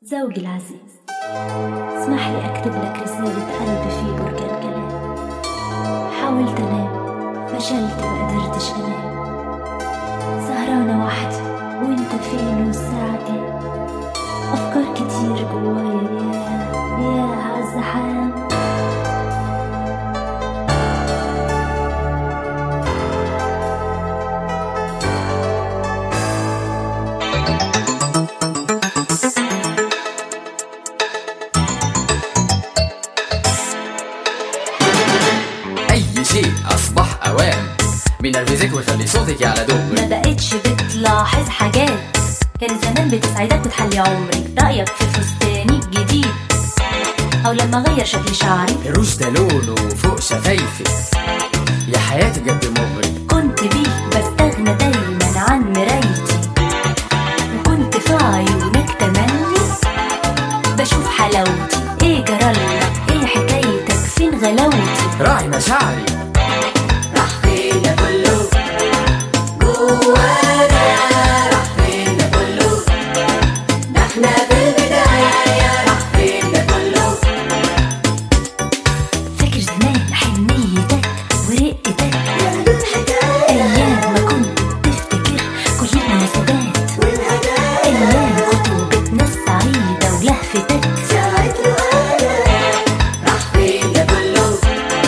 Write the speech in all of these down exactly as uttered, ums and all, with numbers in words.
زوجي العزيز، اسمح لي أكتب لك رسالة قلب في بركان كلام. حاولت أنام، فشلت ما قدرتش أنام. سهرانة وحدي وانت فين والساعة كام؟ أفكار كتير جوايا يا يا عالزحام. أي شيء أصبح أوان بينرفزك ويخلي صوتك على دغري. ما بقتش بتلاحظ حاجات كان زمان بتسعدك وتحلي عمري. رأيك في فستاني الجديد أو لما غير شكل شعري؟ الروج ده لونه فوق شفايفك يا حياتي بجد مغري. كنت بيه بستغنى دايما عن مرايتي، وكنت في عيونك تملي بشوف حلاوتي. ايه جرالك؟ ايه حكايتك؟ فين غلاوتي؟ راعي مشاعري راح فين ده كله جوانا؟ راح فين ده كله؟ ده احنا في البداية. راح فين ده كله؟ فاكر زمان حنيتك ورقتك، ايام ما كنت بتفتكر كل المناسبات، ايام خطوبتنا السعيدة ولهفتك. ساعة رؤانا راح فين ده كله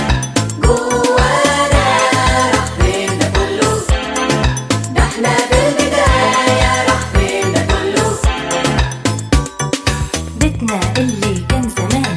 جوانا؟ راح فين ده كله؟ ده احنا في البداية. راح فين ده كله؟ بيتنا اللي كان زمان